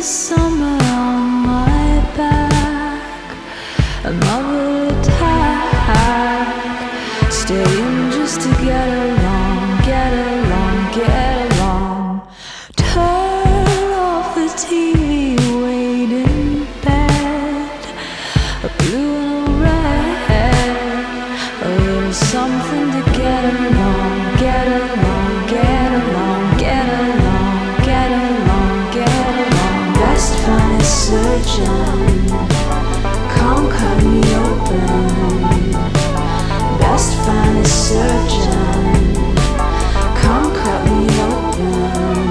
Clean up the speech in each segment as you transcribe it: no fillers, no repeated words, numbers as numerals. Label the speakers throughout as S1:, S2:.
S1: summer on my back, another attack, staying just to get along, get along, get along. Turn off the TV, wait in bed, a blue and a red, a little something to get along, get along, get along, get along, get along, get along. Best friend is surgeon, come cut me open. Best friend is surgeon, come cut me open.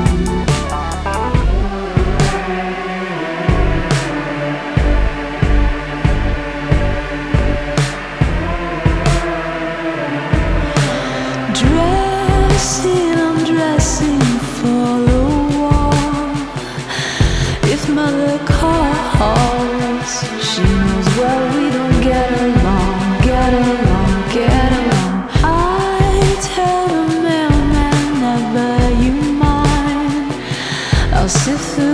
S1: Dressing, I'm dressing for the war. If mother calls, she knows well we don't get along, get along, get along. I tell the mailman never you mind, I'll sift through